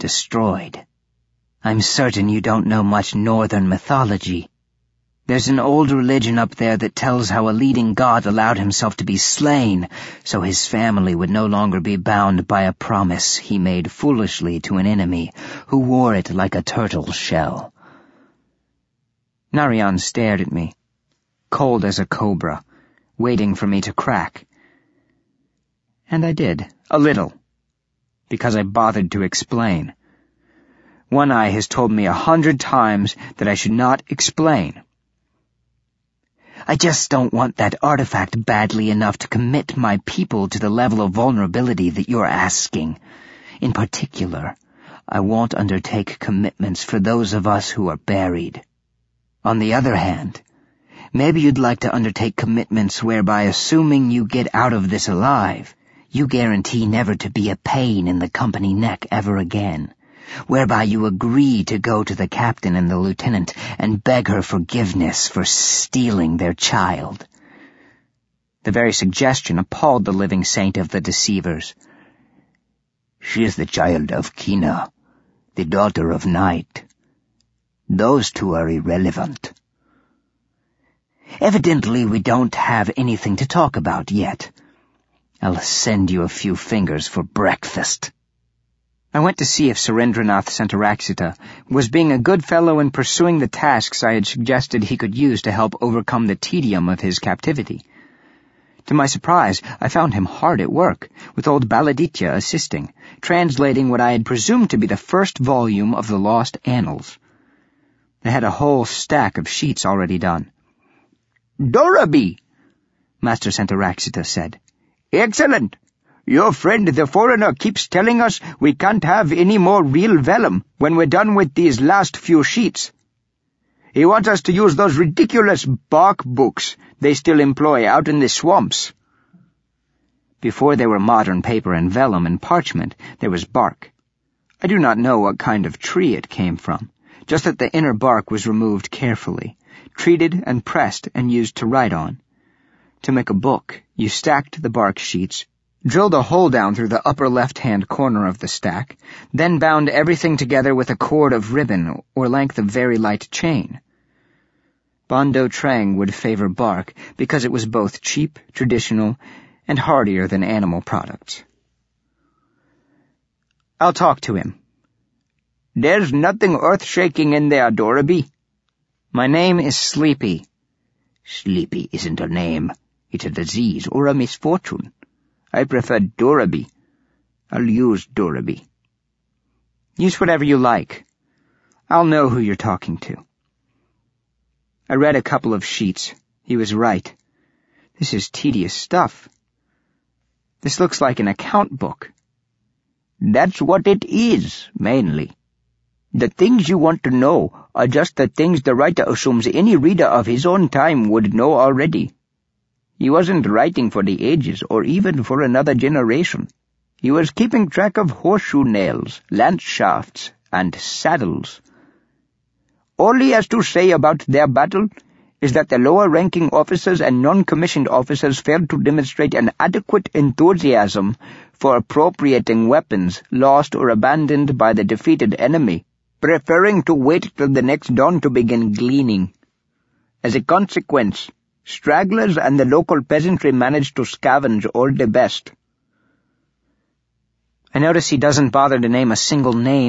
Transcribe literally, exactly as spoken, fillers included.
destroyed. I'm certain you don't know much northern mythology. There's an old religion up there that tells how a leading god allowed himself to be slain so his family would no longer be bound by a promise he made foolishly to an enemy who wore it like a turtle shell. Narayan stared at me, cold as a cobra, waiting for me to crack. And I did, a little, because I bothered to explain. One Eye has told me a hundred times that I should not explain. I just don't want that artifact badly enough to commit my people to the level of vulnerability that you're asking. In particular, I won't undertake commitments for those of us who are buried. On the other hand, maybe you'd like to undertake commitments whereby, assuming you get out of this alive, you guarantee never to be a pain in the company neck ever again, whereby you agree to go to the captain and the lieutenant and beg her forgiveness for stealing their child. The very suggestion appalled the living saint of the deceivers. She is the child of Kina, the daughter of Night. Those two are irrelevant. Evidently we don't have anything to talk about yet. I'll send you a few fingers for breakfast. I went to see if Surendranath Santaraksita was being a good fellow in pursuing the tasks I had suggested he could use to help overcome the tedium of his captivity. To my surprise, I found him hard at work, with old Baladitya assisting, translating what I had presumed to be the first volume of the Lost Annals. They had a whole stack of sheets already done. "Dorabi," Master Santaraksita said. "Excellent. Your friend the foreigner keeps telling us we can't have any more real vellum when we're done with these last few sheets. He wants us to use those ridiculous bark books they still employ out in the swamps." Before there were modern paper and vellum and parchment, there was bark. I do not know what kind of tree it came from, just that the inner bark was removed carefully, treated and pressed and used to write on. To make a book, you stacked the bark sheets, drilled a hole down through the upper left-hand corner of the stack, then bound everything together with a cord of ribbon or length of very light chain. Bondo Trang would favor bark because it was both cheap, traditional, and hardier than animal products. I'll talk to him. "There's nothing earth-shaking in there, Dorabi." "My name is Sleepy." "Sleepy isn't a name. It's a disease or a misfortune. I prefer Dorabi. I'll use Dorabi." "Use whatever you like. I'll know who you're talking to." I read a couple of sheets. He was right. This is tedious stuff. This looks like an account book. "That's what it is, mainly. The things you want to know are just the things the writer assumes any reader of his own time would know already. He wasn't writing for the ages or even for another generation. He was keeping track of horseshoe nails, lance shafts, and saddles. All he has to say about their battle is that the lower-ranking officers and non-commissioned officers failed to demonstrate an adequate enthusiasm for appropriating weapons lost or abandoned by the defeated enemy, preferring to wait till the next dawn to begin gleaning. As a consequence, stragglers and the local peasantry managed to scavenge all the best." I notice he doesn't bother to name a single name